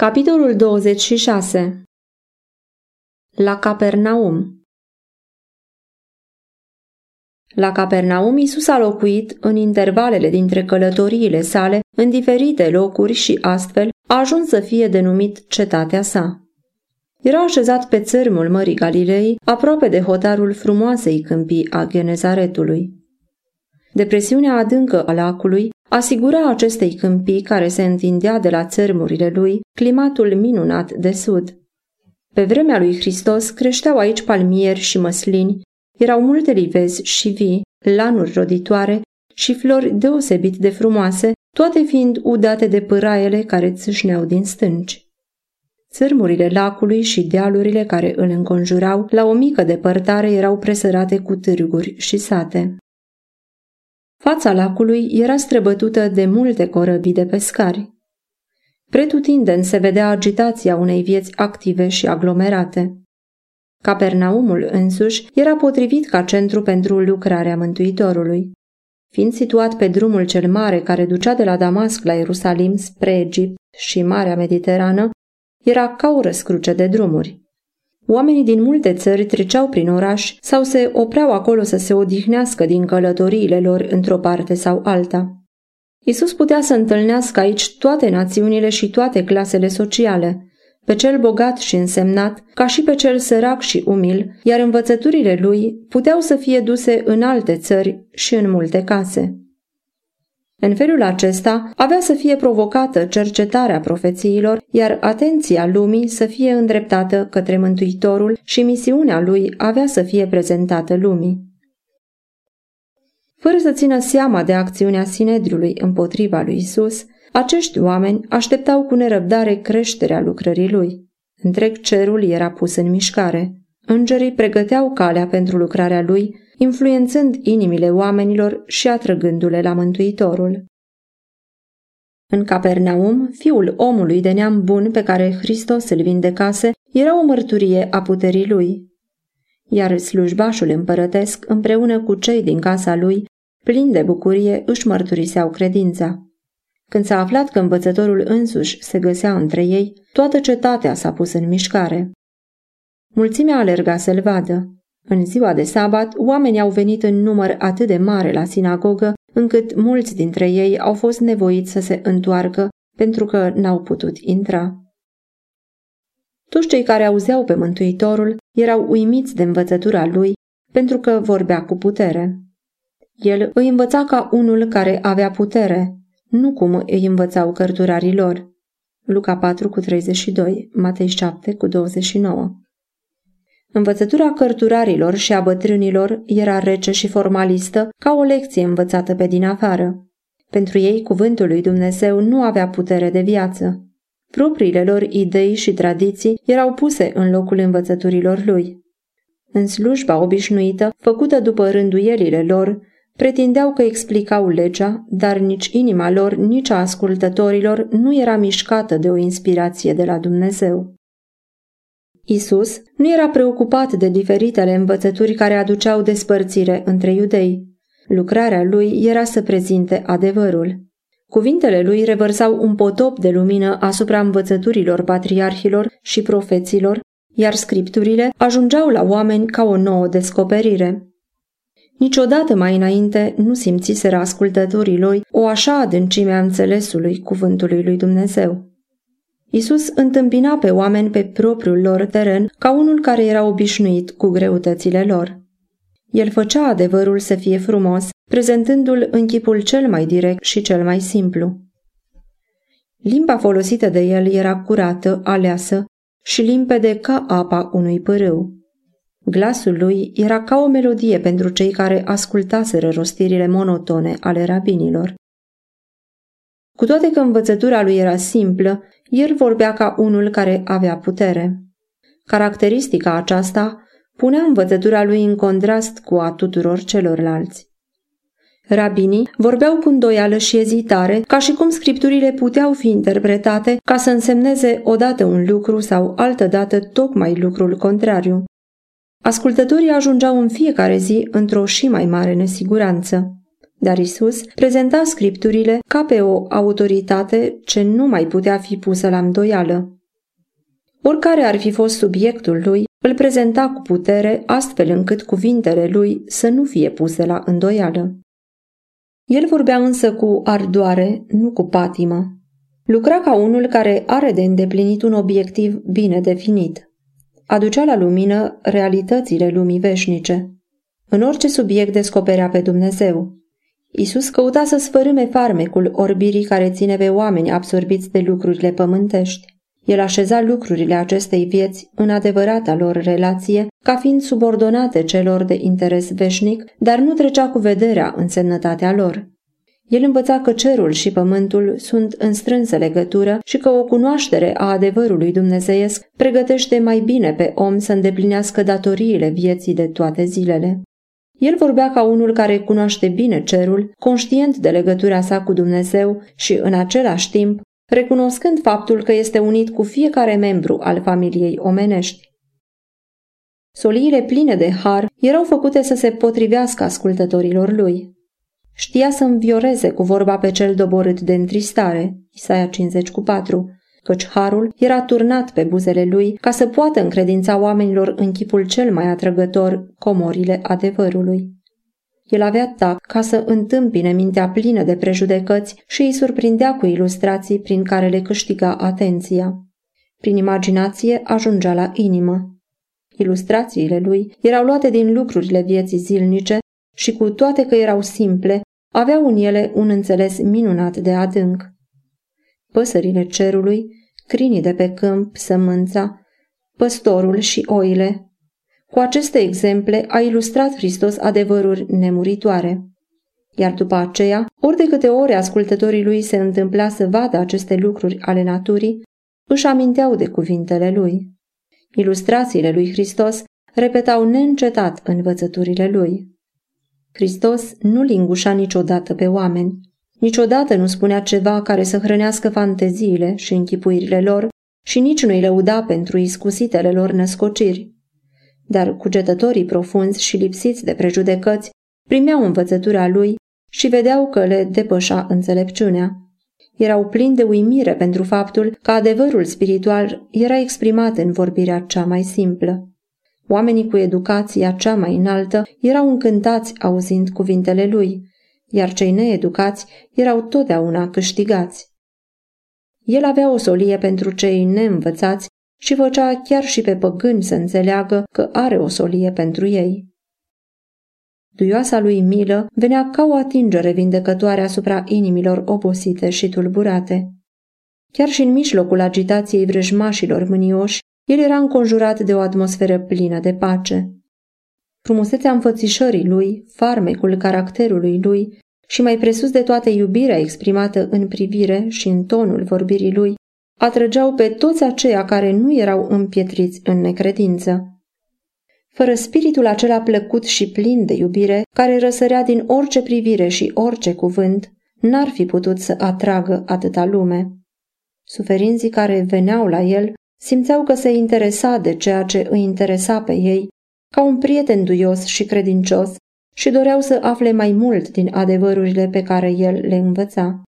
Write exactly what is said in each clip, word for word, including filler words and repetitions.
Capitolul douăzeci și șase. La Capernaum. La Capernaum, Iisus a locuit în intervalele dintre călătoriile sale în diferite locuri și astfel a ajuns să fie denumit cetatea sa. Era așezat pe țărmul Mării Galilei, aproape de hotarul frumoasei câmpii a Genezaretului. Depresiunea adâncă a lacului asigura acestei câmpii, care se întindea de la țărmurile lui, climatul minunat de sud. Pe vremea lui Hristos creșteau aici palmieri și măslini, erau multe livezi și vii, lanuri roditoare și flori deosebit de frumoase, toate fiind udate de pâraiele care țâșneau din stânci. Țărmurile lacului și dealurile care îl înconjurau, la o mică depărtare, erau presărate cu târguri și sate. Fața lacului era străbătută de multe corăbii de pescari. Pretutindeni se vedea agitația unei vieți active și aglomerate. Capernaumul însuși era potrivit ca centru pentru lucrarea Mântuitorului. Fiind situat pe drumul cel mare care ducea de la Damasc la Ierusalim spre Egipt și Marea Mediterană, era ca o răscruce de drumuri. Oamenii din multe țări treceau prin oraș sau se opreau acolo să se odihnească din călătoriile lor într-o parte sau alta. Iisus putea să întâlnească aici toate națiunile și toate clasele sociale, pe cel bogat și însemnat, ca și pe cel sărac și umil, iar învățăturile lui puteau să fie duse în alte țări și în multe case. În felul acesta avea să fie provocată cercetarea profețiilor, iar atenția lumii să fie îndreptată către Mântuitorul și misiunea lui avea să fie prezentată lumii. Fără să țină seama de acțiunea Sinedriului împotriva lui Isus, acești oameni așteptau cu nerăbdare creșterea lucrării lui. Întreg cerul era pus în mișcare. Îngerii pregăteau calea pentru lucrarea lui, influențând inimile oamenilor și atrăgându-le la Mântuitorul. În Capernaum, fiul omului de neam bun pe care Hristos îl vindecase era o mărturie a puterii lui. Iar slujbașul împărătesc, împreună cu cei din casa lui, plini de bucurie, își mărturiseau credința. Când s-a aflat că învățătorul însuși se găsea între ei, toată cetatea s-a pus în mișcare. Mulțimea alerga să-l vadă. În ziua de sabat, oamenii au venit în număr atât de mare la sinagogă, încât mulți dintre ei au fost nevoiți să se întoarcă pentru că n-au putut intra. Toți cei care auzeau pe Mântuitorul erau uimiți de învățătura lui, pentru că vorbea cu putere. El îi învăța ca unul care avea putere, nu cum îi învățau cărturarii lor. Luca patru cu treizeci și doi, Matei șapte cu douăzeci și nouă. Învățătura cărturarilor și a bătrânilor era rece și formalistă, ca o lecție învățată pe din afară. Pentru ei, cuvântul lui Dumnezeu nu avea putere de viață. Propriile lor idei și tradiții erau puse în locul învățăturilor lui. În slujba obișnuită, făcută după rânduielile lor, pretindeau că explicau legea, dar nici inima lor, nici a ascultătorilor nu era mișcată de o inspirație de la Dumnezeu. Isus nu era preocupat de diferitele învățături care aduceau despărțire între iudei. Lucrarea lui era să prezinte adevărul. Cuvintele lui revărsau un potop de lumină asupra învățăturilor patriarhilor și profeților, iar scripturile ajungeau la oameni ca o nouă descoperire. Niciodată mai înainte nu simțiseră ascultătorii lui o așa adâncime a înțelesului cuvântului lui Dumnezeu. Isus întâmpina pe oameni pe propriul lor teren ca unul care era obișnuit cu greutățile lor. El făcea adevărul să fie frumos, prezentându-l în chipul cel mai direct și cel mai simplu. Limba folosită de el era curată, aleasă și limpede ca apa unui pârâu. Glasul lui era ca o melodie pentru cei care ascultaseră rostirile monotone ale rabinilor. Cu toate că învățătura lui era simplă, el vorbea ca unul care avea putere. Caracteristica aceasta punea învățătura lui în contrast cu a tuturor celorlalți. Rabinii vorbeau cu îndoială și ezitare, ca și cum scripturile puteau fi interpretate ca să însemneze odată un lucru sau altădată tocmai lucrul contrariu. Ascultătorii ajungeau în fiecare zi într-o și mai mare nesiguranță. Dar Isus prezenta scripturile ca pe o autoritate ce nu mai putea fi pusă la îndoială. Oricare ar fi fost subiectul lui, îl prezenta cu putere, astfel încât cuvintele lui să nu fie puse la îndoială. El vorbea însă cu ardoare, nu cu patimă. Lucra ca unul care are de îndeplinit un obiectiv bine definit. Aducea la lumină realitățile lumii veșnice. În orice subiect descoperea pe Dumnezeu. Isus căuta să sfărâme farmecul orbirii care ține pe oameni absorbiți de lucrurile pământești. El așeza lucrurile acestei vieți în adevărata lor relație, ca fiind subordonate celor de interes veșnic, dar nu trecea cu vederea însemnătatea lor. El învăța că cerul și pământul sunt în strânsă legătură și că o cunoaștere a adevărului dumnezeiesc pregătește mai bine pe om să îndeplinească datoriile vieții de toate zilele. El vorbea ca unul care cunoaște bine cerul, conștient de legătura sa cu Dumnezeu și, în același timp, recunoscând faptul că este unit cu fiecare membru al familiei omenești. Soliile pline de har erau făcute să se potrivească ascultătorilor lui. Știa să învioreze cu vorba pe cel doborât de întristare, Isaia cincizeci cu patru, căci harul era turnat pe buzele lui ca să poată încredința oamenilor în chipul cel mai atrăgător comorile adevărului. El avea tact ca să întâmpine mintea plină de prejudecăți și îi surprindea cu ilustrații prin care le câștiga atenția. Prin imaginație ajungea la inimă. Ilustrațiile lui erau luate din lucrurile vieții zilnice și, cu toate că erau simple, aveau în ele un înțeles minunat de adânc. Păsările cerului, crinii de pe câmp, sămânța, păstorul și oile. Cu aceste exemple a ilustrat Hristos adevăruri nemuritoare. Iar după aceea, ori de câte ori ascultătorii lui se întâmpla să vadă aceste lucruri ale naturii, își aminteau de cuvintele lui. Ilustrațiile lui Hristos repetau neîncetat învățăturile lui. Hristos nu lingușa niciodată pe oameni. Niciodată nu spunea ceva care să hrănească fanteziile și închipuirile lor și nici nu-i lăuda pentru iscusitele lor născociri. Dar cugetătorii profunzi și lipsiți de prejudecăți primeau învățătura lui și vedeau că le depășea înțelepciunea. Erau plini de uimire pentru faptul că adevărul spiritual era exprimat în vorbirea cea mai simplă. Oamenii cu educația cea mai înaltă erau încântați auzind cuvintele lui, iar cei needucați erau totdeauna câștigați. El avea o solie pentru cei neînvățați și făcea chiar și pe păgâni să înțeleagă că are o solie pentru ei. Duioasa lui milă venea ca o atingere vindecătoare asupra inimilor obosite și tulburate. Chiar și în mijlocul agitației vrăjmașilor mânioși, el era înconjurat de o atmosferă plină de pace. Frumusețea înfățișării lui, farmecul caracterului lui și, mai presus de toate, iubirea exprimată în privire și în tonul vorbirii lui, atrăgeau pe toți aceia care nu erau împietriți în necredință. Fără spiritul acela plăcut și plin de iubire, care răsărea din orice privire și orice cuvânt, n-ar fi putut să atragă atâta lume. Suferinții care veneau la el simțeau că se interesa de ceea ce îi interesa pe ei, ca un prieten duios și credincios, și doreau să afle mai mult din adevărurile pe care el le învăța.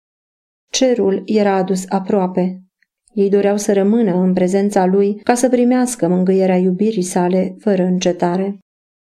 Cerul era adus aproape. Ei doreau să rămână în prezența lui ca să primească mângâierea iubirii sale fără încetare.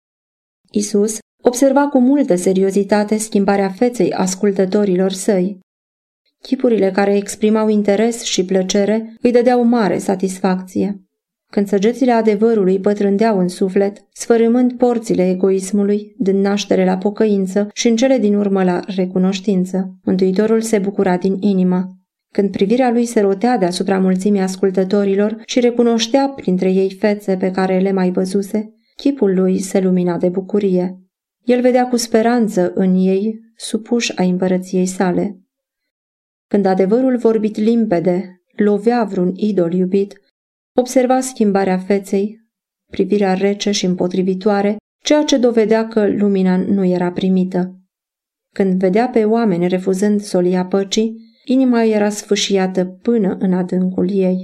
Isus observa cu multă seriozitate schimbarea feței ascultătorilor săi. Chipurile care exprimau interes și plăcere îi dădeau mare satisfacție. Când săgețile adevărului pătrândeau în suflet, sfărâmând porțile egoismului, dând naștere la pocăință și în cele din urmă la recunoștință, Mântuitorul se bucura din inimă. Când privirea lui se rotea deasupra mulțimii ascultătorilor și recunoștea printre ei fețe pe care le mai văzuse, chipul lui se lumina de bucurie. El vedea cu speranță în ei supuși a împărăției sale. Când adevărul vorbit limpede lovea vreun idol iubit, observa schimbarea feței, privirea rece și împotrivitoare, ceea ce dovedea că lumina nu era primită. Când vedea pe oameni refuzând solia păcii, inima era sfâșiată până în adâncul ei.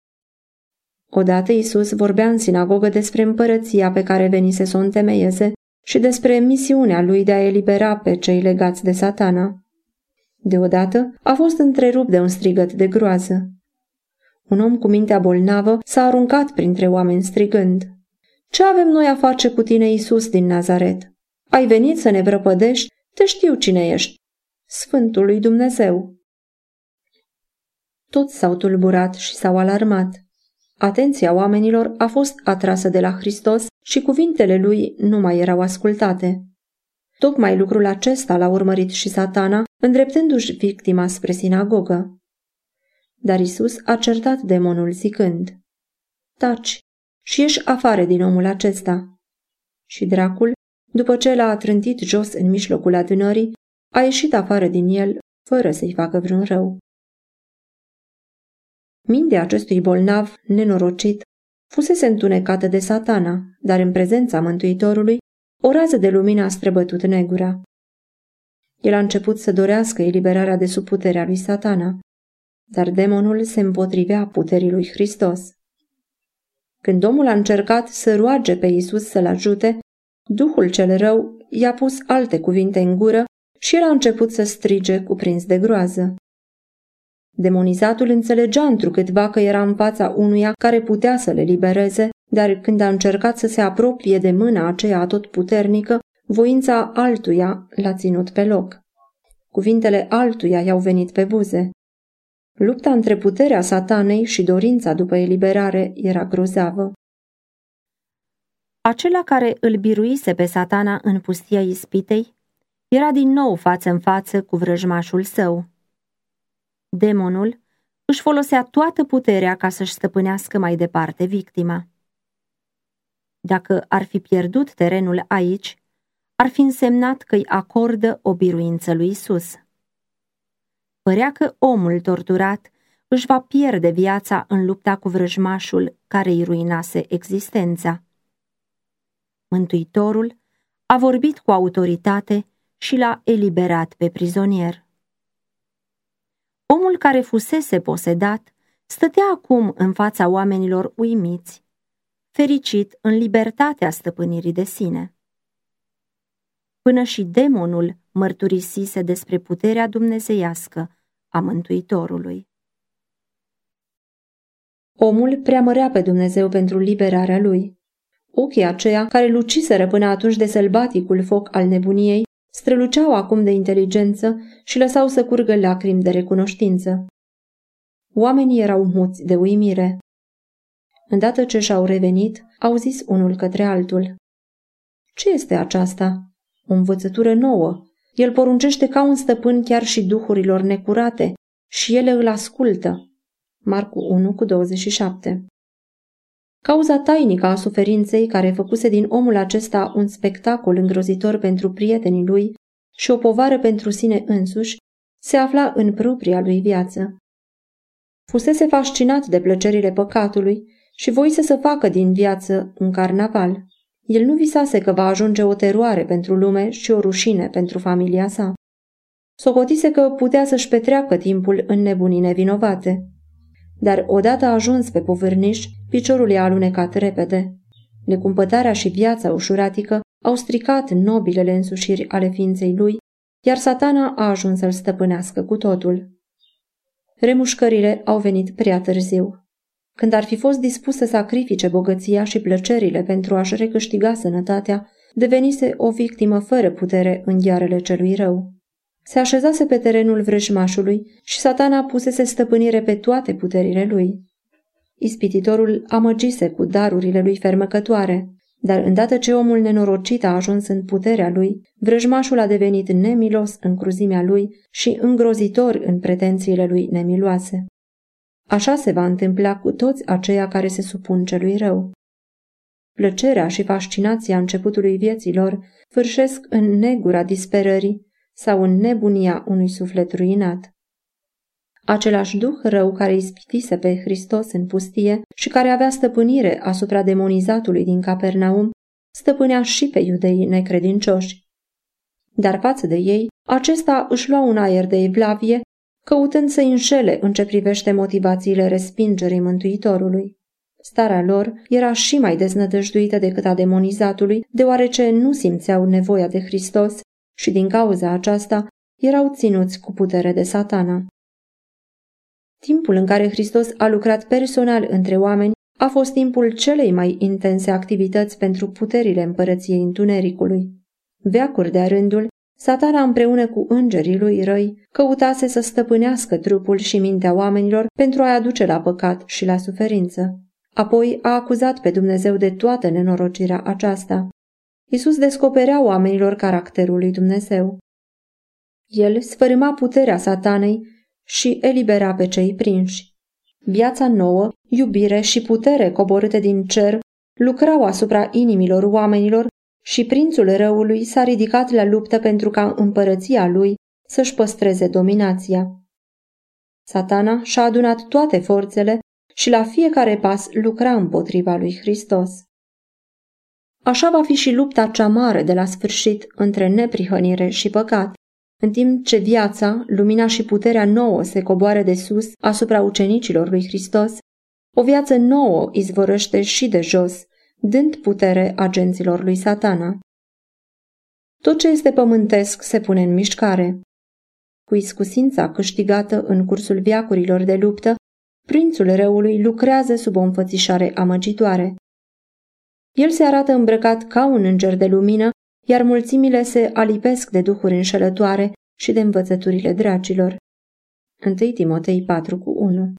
Odată Iisus vorbea în sinagogă despre împărăția pe care venise să o întemeieze și despre misiunea lui de a elibera pe cei legați de Satana. Deodată a fost întrerupt de un strigăt de groază. Un om cu mintea bolnavă s-a aruncat printre oameni strigând: „Ce avem noi a face cu tine, Iisus din Nazaret? Ai venit să ne vrăpădești? Te știu cine ești, Sfântul lui Dumnezeu." Toți s-au tulburat și s-au alarmat. Atenția oamenilor a fost atrasă de la Hristos și cuvintele lui nu mai erau ascultate. Tocmai lucrul acesta l-a urmărit și Satana, îndreptându-și victima spre sinagogă. Dar Iisus a certat demonul zicând: „Taci și ieși afară din omul acesta." Și dracul, după ce l-a trântit jos în mijlocul adunării, a ieșit afară din el, fără să-i facă vreun rău. Mintea acestui bolnav nenorocit fusese întunecată de Satana, dar în prezența Mântuitorului, o rază de lumină a străbătut negura. El a început să dorească eliberarea de sub puterea lui Satana, dar demonul se împotrivea puterii lui Hristos. Când omul a încercat să roage pe Iisus să-l ajute, duhul cel rău i-a pus alte cuvinte în gură și el a început să strige cuprins de groază. Demonizatul înțelegea întrucâtva că era în fața unuia care putea să le libereze, dar când a încercat să se apropie de mâna aceea atotputernică, voința altuia l-a ținut pe loc. Cuvintele altuia i-au venit pe buze. Lupta între puterea Satanei și dorința după eliberare era grozavă. Acela care îl biruise pe Satana în pustia ispitei era din nou față în față cu vrăjmașul său. Demonul își folosea toată puterea ca să-și stăpânească mai departe victima. Dacă ar fi pierdut terenul aici, ar fi însemnat că îi acordă o biruință lui Isus. Părea că omul torturat își va pierde viața în lupta cu vrăjmașul care îi ruinase existența. Mântuitorul a vorbit cu autoritate și l-a eliberat pe prizonier. Omul care fusese posedat stătea acum în fața oamenilor uimiți, fericit în libertatea stăpânirii de sine. Până și demonul mărturisise despre puterea dumnezeiască a Mântuitorului. Omul preamărea pe Dumnezeu pentru liberarea lui. Ochii aceia, care luciseră până atunci de sălbaticul foc al nebuniei, străluceau acum de inteligență și lăsau să curgă lacrimi de recunoștință. Oamenii erau muți de uimire. Îndată ce și-au revenit, au zis unul către altul: „Ce este aceasta? O învățătură nouă. El poruncește ca un stăpân chiar și duhurilor necurate și ele îl ascultă." Marcu unu cu douăzeci și șapte. Cauza tainică a suferinței care făcuse din omul acesta un spectacol îngrozitor pentru prietenii lui și o povară pentru sine însuși se afla în propria lui viață. Fusese fascinat de plăcerile păcatului și voise să facă din viață un carnaval. El nu visase că va ajunge o teroare pentru lume și o rușine pentru familia sa. Socotise că putea să-și petreacă timpul în nebunii nevinovate. Dar odată ajuns pe povârniș, piciorul i-a alunecat repede. Necumpătarea și viața ușuratică au stricat nobilele însușiri ale ființei lui, iar Satana a ajuns să-l stăpânească cu totul. Remușcările au venit prea târziu. Când ar fi fost dispus să sacrifice bogăția și plăcerile pentru a-și recâștiga sănătatea, devenise o victimă fără putere în ghearele celui rău. Se așezase pe terenul vrăjmașului și Satana pusese stăpânire pe toate puterile lui. Ispititorul amăgise cu darurile lui fermecătoare, dar îndată ce omul nenorocit a ajuns în puterea lui, vrăjmașul a devenit nemilos în cruzimea lui și îngrozitor în pretențiile lui nemiloase. Așa se va întâmpla cu toți aceia care se supun celui rău. Plăcerea și fascinația începutului vieților vârșesc în negura disperării sau în nebunia unui suflet ruinat. Același duh rău care ispitise pe Hristos în pustie și care avea stăpânire asupra demonizatului din Capernaum, stăpânea și pe iudeii necredincioși. Dar față de ei, acesta își lua un aer de evlavie, căutând să înșele în ce privește motivațiile respingerii Mântuitorului. Starea lor era și mai deznădăjduită decât a demonizatului, deoarece nu simțeau nevoia de Hristos și din cauza aceasta erau ținuți cu putere de Satana. Timpul în care Hristos a lucrat personal între oameni a fost timpul celei mai intense activități pentru puterile împărăției întunericului. Veacuri de-a rândul, Satana împreună cu îngerii lui răi căutase să stăpânească trupul și mintea oamenilor pentru a-i aduce la păcat și la suferință. Apoi a acuzat pe Dumnezeu de toată nenorocirea aceasta. Iisus descoperea oamenilor caracterul lui Dumnezeu. El sfărâma puterea Satanei și elibera pe cei prinși. Viața nouă, iubire și putere coborâte din cer lucrau asupra inimilor oamenilor și prințul răului s-a ridicat la luptă pentru ca împărăția lui să-și păstreze dominația. Satana și-a adunat toate forțele și la fiecare pas lucra împotriva lui Hristos. Așa va fi și lupta cea mare de la sfârșit între neprihănire și păcat. În timp ce viața, lumina și puterea nouă se coboară de sus asupra ucenicilor lui Hristos, o viață nouă izvorăște și de jos, dând putere agenților lui Satana. Tot ce este pământesc se pune în mișcare. Cu iscusința câștigată în cursul veacurilor de luptă, prințul răului lucrează sub o înfățișare amăgitoare. El se arată îmbrăcat ca un înger de lumină, iar mulțimile se alipesc de duhuri înșelătoare și de învățăturile dracilor. întâi Timotei patru cu unu.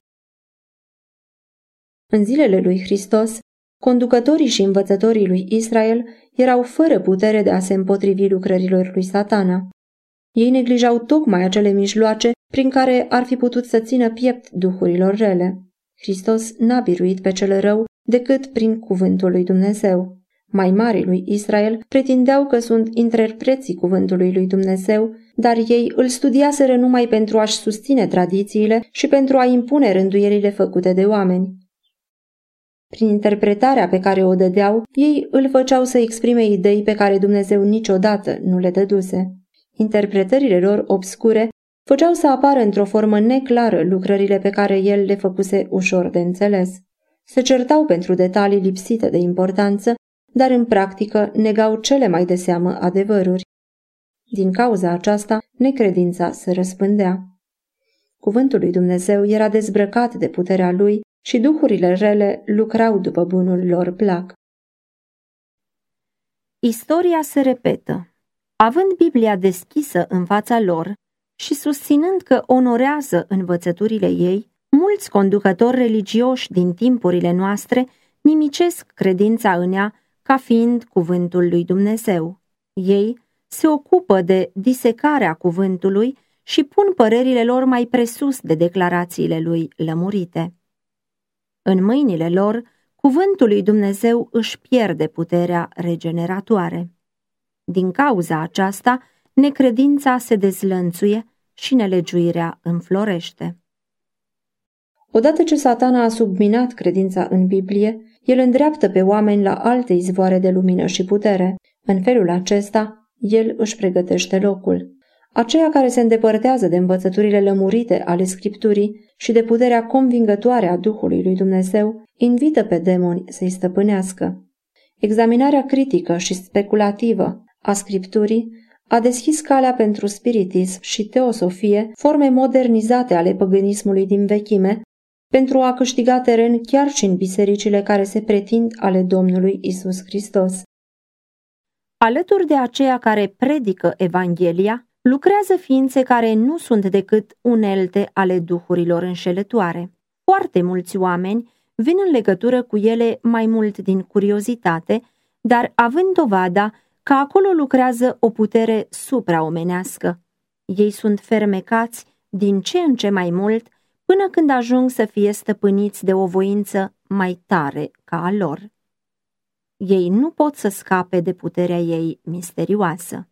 În zilele lui Hristos, conducătorii și învățătorii lui Israel erau fără putere de a se împotrivi lucrărilor lui Satana. Ei neglijau tocmai acele mijloace prin care ar fi putut să țină piept duhurilor rele. Hristos n-a biruit pe cel rău decât prin cuvântul lui Dumnezeu. Mai marii lui Israel pretindeau că sunt interpreții cuvântului lui Dumnezeu, dar ei îl studiaseră numai pentru a-și susține tradițiile și pentru a impune rânduielile făcute de oameni. Prin interpretarea pe care o dădeau, ei îl făceau să exprime idei pe care Dumnezeu niciodată nu le dăduse. Interpretările lor obscure făceau să apară într-o formă neclară lucrările pe care el le făcuse ușor de înțeles. Se certau pentru detalii lipsite de importanță, dar în practică negau cele mai de seamă adevăruri. Din cauza aceasta, necredința se răspândea. Cuvântul lui Dumnezeu era dezbrăcat de puterea lui și duhurile rele lucrau după bunul lor plac. Istoria se repetă. Având Biblia deschisă în fața lor și susținând că onorează învățăturile ei, mulți conducători religioși din timpurile noastre nimicesc credința în ea ca fiind cuvântul lui Dumnezeu. Ei se ocupă de disecarea cuvântului și pun părerile lor mai presus de declarațiile lui lămurite. În mâinile lor, cuvântul lui Dumnezeu își pierde puterea regeneratoare. Din cauza aceasta, necredința se dezlănțuie și nelegiuirea înflorește. Odată ce Satana a subminat credința în Biblie, el îndreaptă pe oameni la alte izvoare de lumină și putere. În felul acesta, el își pregătește locul. Aceia care se îndepărtează de învățăturile lămurite ale Scripturii și de puterea convingătoare a Duhului lui Dumnezeu, invită pe demoni să-i stăpânească. Examinarea critică și speculativă a Scripturii a deschis calea pentru spiritism și teosofie, forme modernizate ale păgânismului din vechime, pentru a câștiga teren chiar și în bisericile care se pretind ale Domnului Isus Hristos. Alături de aceia care predică Evanghelia, lucrează ființe care nu sunt decât unelte ale duhurilor înșelătoare. Foarte mulți oameni vin în legătură cu ele mai mult din curiozitate, dar având dovada că acolo lucrează o putere supraomenească. Ei sunt fermecați din ce în ce mai mult până când ajung să fie stăpâniți de o voință mai tare ca a lor. Ei nu pot să scape de puterea ei misterioasă.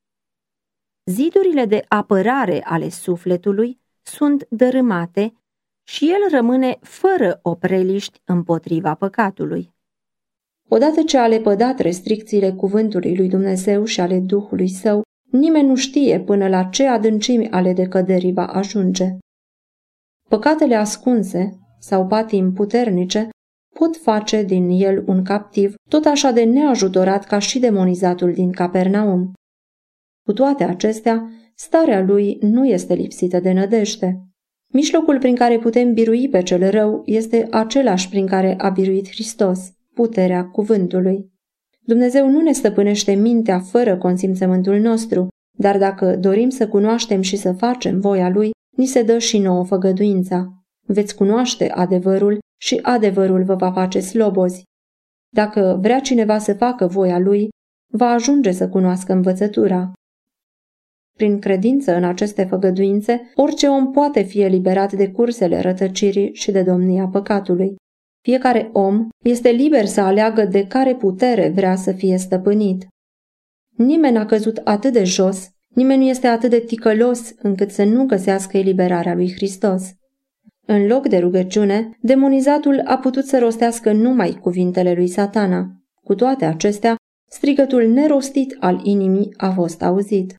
Zidurile de apărare ale sufletului sunt dărâmate și el rămâne fără opreliști împotriva păcatului. Odată ce a lepădat restricțiile cuvântului lui Dumnezeu și ale Duhului Său, nimeni nu știe până la ce adâncimi ale decăderii va ajunge. Păcatele ascunse sau patim puternice pot face din el un captiv, tot așa de neajutorat ca și demonizatul din Capernaum. Cu toate acestea, starea lui nu este lipsită de nădejde. Mijlocul prin care putem birui pe cel rău este același prin care a biruit Hristos, puterea cuvântului. Dumnezeu nu ne stăpânește mintea fără consimțământul nostru, dar dacă dorim să cunoaștem și să facem voia Lui, ni se dă și nouă făgăduința. Veți cunoaște adevărul și adevărul vă va face slobozi. Dacă vrea cineva să facă voia Lui, va ajunge să cunoască învățătura. Prin credință în aceste făgăduințe, orice om poate fi eliberat de cursele rătăcirii și de domnia păcatului. Fiecare om este liber să aleagă de care putere vrea să fie stăpânit. Nimeni n-a căzut atât de jos, nimeni nu este atât de ticălos încât să nu găsească eliberarea lui Hristos. În loc de rugăciune, demonizatul a putut să rostească numai cuvintele lui Satana. Cu toate acestea, strigătul nerostit al inimii a fost auzit.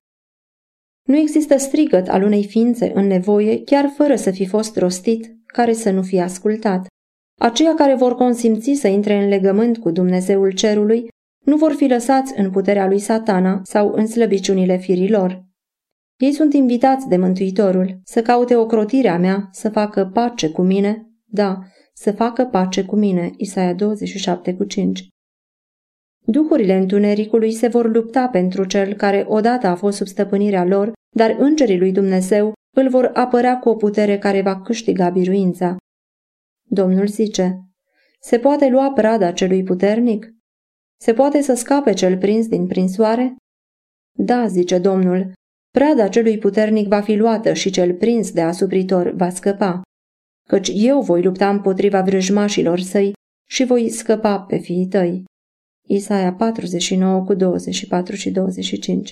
Nu există strigăt al unei ființe în nevoie, chiar fără să fi fost rostit, care să nu fie ascultat. Aceia care vor consimți să intre în legământ cu Dumnezeul cerului nu vor fi lăsați în puterea lui Satana sau în slăbiciunile firilor. Ei sunt invitați de Mântuitorul să caute ocrotirea mea, să facă pace cu mine, da, să facă pace cu mine, Isaia douăzeci și șapte cinci. Duhurile întunericului se vor lupta pentru cel care odată a fost sub stăpânirea lor, dar îngerii lui Dumnezeu îl vor apăra cu o putere care va câștiga biruința. Domnul zice, se poate lua prada celui puternic? Se poate să scape cel prins din prinsoare? Da, zice Domnul, prada celui puternic va fi luată și cel prins de asupritor va scăpa, căci eu voi lupta împotriva vrăjmașilor săi și voi scăpa pe fiii tăi. Isaia patruzeci și nouă cu douăzeci și patru și douăzeci și cinci.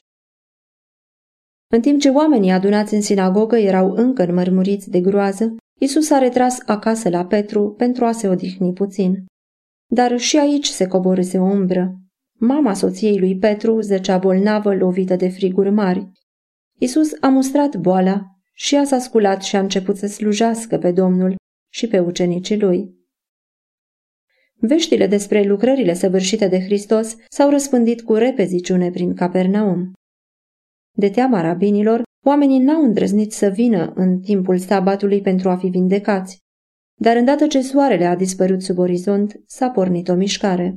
În timp ce oamenii adunați în sinagogă erau încă înmărmuriți de groază, Iisus a retras acasă la Petru pentru a se odihni puțin. Dar și aici se coborâse o umbră. Mama soției lui Petru zăcea bolnavă, lovită de friguri mari. Iisus a mustrat boala și ea s-a sculat și a început să slujească pe Domnul și pe ucenicii lui. Veștile despre lucrările săvârșite de Hristos s-au răspândit cu repeziciune prin Capernaum. De teama rabinilor, oamenii n-au îndrăznit să vină în timpul sabatului pentru a fi vindecați, dar îndată ce soarele a dispărut sub orizont, s-a pornit o mișcare.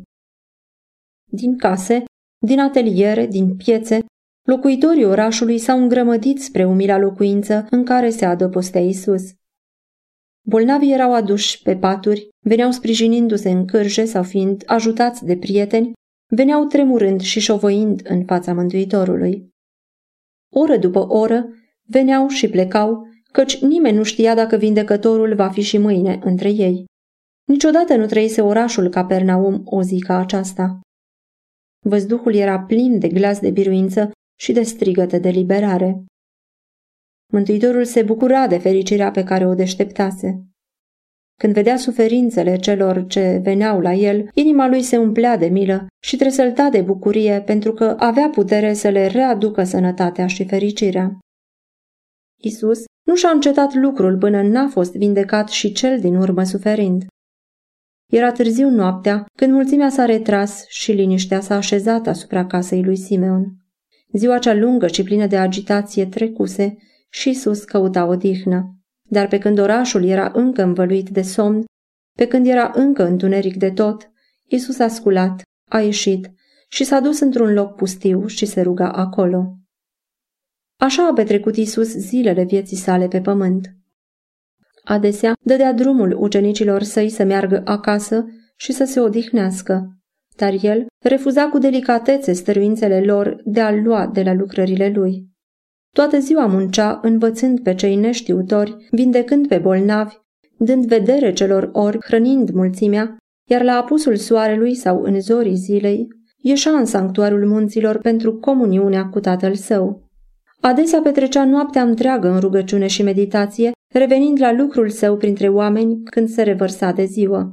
Din case, din ateliere, din piețe, locuitorii orașului s-au îngrămădit spre umila locuință în care se adăpostea Iisus. Bolnavii erau aduși pe paturi, veneau sprijinindu-se în cârje sau fiind ajutați de prieteni, veneau tremurând și șovăind în fața Mântuitorului. Oră după oră, veneau și plecau, căci nimeni nu știa dacă vindecătorul va fi și mâine între ei. Niciodată nu trăise orașul Capernaum o zi ca aceasta. Văzduhul era plin de glas de biruință și de strigăte de liberare. Mântuitorul se bucura de fericirea pe care o deșteptase. Când vedea suferințele celor ce veneau la el, inima lui se umplea de milă și tresălta de bucurie pentru că avea putere să le readucă sănătatea și fericirea. Iisus nu și-a încetat lucrul până n-a fost vindecat și cel din urmă suferind. Era târziu noaptea când mulțimea s-a retras și liniștea s-a așezat asupra casei lui Simeon. Ziua cea lungă și plină de agitație trecuse și Iisus căuta odihnă. Dar pe când orașul era încă învăluit de somn, pe când era încă întuneric de tot, Iisus a sculat, a ieșit și s-a dus într-un loc pustiu și se ruga acolo. Așa a petrecut Iisus zilele vieții sale pe pământ. Adesea dădea drumul ucenicilor săi să meargă acasă și să se odihnească, dar el refuza cu delicatețe stăruințele lor de a lua de la lucrările lui. Toată ziua muncea, învățând pe cei neștiutori, vindecând pe bolnavi, dând vedere celor ori, hrănind mulțimea, iar la apusul soarelui sau în zorii zilei, ieșea în sanctuarul munților pentru comuniunea cu Tatăl Său. Adesea petrecea noaptea întreagă în rugăciune și meditație, revenind la lucrul său printre oameni când se revărsa de ziua.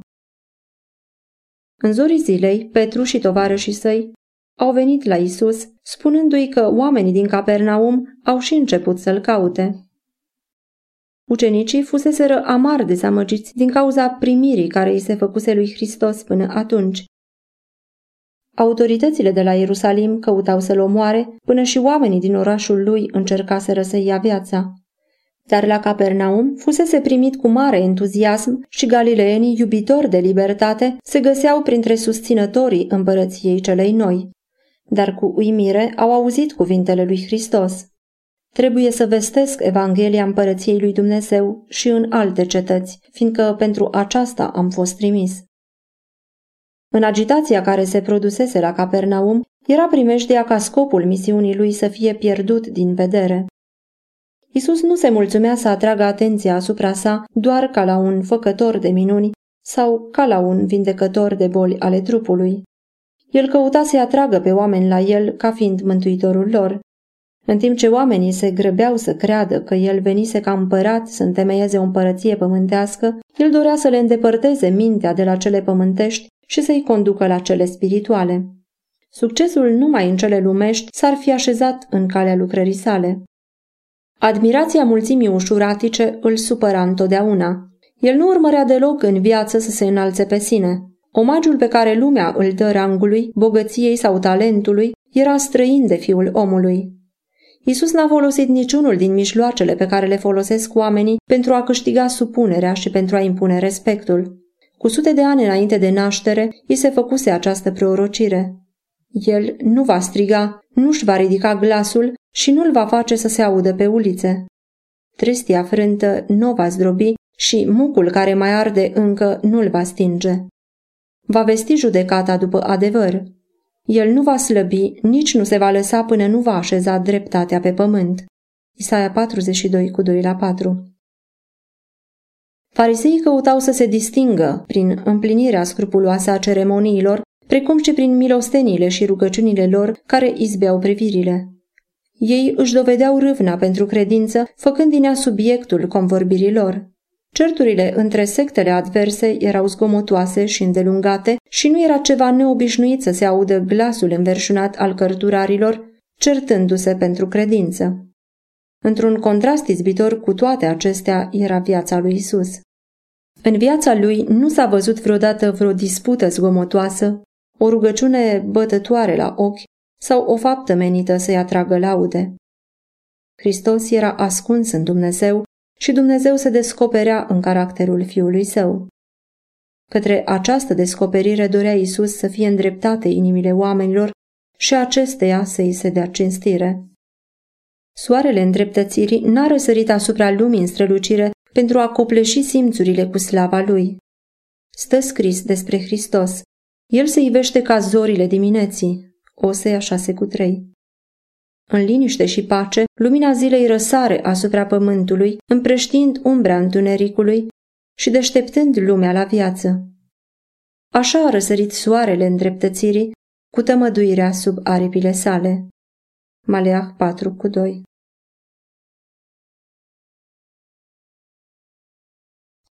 În zorii zilei, Petru și tovarășii săi au venit la Iisus, spunându-i că oamenii din Capernaum au și început să-l caute. Ucenicii fuseseră amar dezamăgiți din cauza primirii care îi se făcuse lui Hristos până atunci. Autoritățile de la Ierusalim căutau să-l omoare, până și oamenii din orașul lui încercaseră să-i ia viața. Dar la Capernaum fusese primit cu mare entuziasm și galileenii, iubitori de libertate, se găseau printre susținătorii împărăției celei noi. Dar cu uimire au auzit cuvintele lui Hristos: trebuie să vestesc Evanghelia împărăției lui Dumnezeu și în alte cetăți, fiindcă pentru aceasta am fost trimis. În agitația care se produsese la Capernaum, era primejdea ca scopul misiunii lui să fie pierdut din vedere. Iisus nu se mulțumea să atragă atenția asupra sa doar ca la un făcător de minuni sau ca la un vindecător de boli ale trupului. El căuta să-i atragă pe oameni la el ca fiind mântuitorul lor. În timp ce oamenii se grăbeau să creadă că el venise ca împărat să întemeieze o împărăție pământească, el dorea să le îndepărteze mintea de la cele pământești și să-i conducă la cele spirituale. Succesul numai în cele lumești s-ar fi așezat în calea lucrării sale. Admirația mulțimii ușuratice îl supăra întotdeauna. El nu urmărea deloc în viață să se înalțe pe sine. Omagiul pe care lumea îl dă rangului, bogăției sau talentului era străin de fiul omului. Iisus n-a folosit niciunul din mijloacele pe care le folosesc oamenii pentru a câștiga supunerea și pentru a impune respectul. Cu sute de ani înainte de naștere, i se făcuse această prorocire. El nu va striga, nu-și va ridica glasul și nu-l va face să se audă pe ulițe. Trestia frântă nu va zdrobi și mucul care mai arde încă nu-l va stinge. Va vesti judecata după adevăr. El nu va slăbi, nici nu se va lăsa până nu va așeza dreptatea pe pământ. Isaia patruzeci și doi, cu doi la patru. Fariseii căutau să se distingă prin împlinirea scrupuloasă a ceremoniilor, precum și prin milosteniile și rugăciunile lor care izbeau privirile. Ei își dovedeau râvna pentru credință, făcând din ea subiectul convorbirii lor. Certurile între sectele adverse erau zgomotoase și îndelungate și nu era ceva neobișnuit să se audă glasul înverșunat al cărturarilor, certându-se pentru credință. Într-un contrast izbitor cu toate acestea era viața lui Isus. În viața lui nu s-a văzut vreodată vreo dispută zgomotoasă, o rugăciune bătătoare la ochi sau o faptă menită să-i atragă laude. Hristos era ascuns în Dumnezeu și Dumnezeu se descoperea în caracterul Fiului Său. Către această descoperire dorea Iisus să fie îndreptate inimile oamenilor și acesteia să îi se dea cinstire. Soarele îndreptățirii n-a răsărit asupra lumii în strălucire pentru a copleși simțurile cu slava Lui. Stă scris despre Hristos: El se ivește ca zorile dimineții. Osea șase cu trei. În liniște și pace, lumina zilei răsare asupra pământului, împrăștiind umbra întunericului și deșteptând lumea la viață. Așa a răsărit soarele îndreptățirii cu tămăduirea sub aripile sale. Maleah patru cu doi.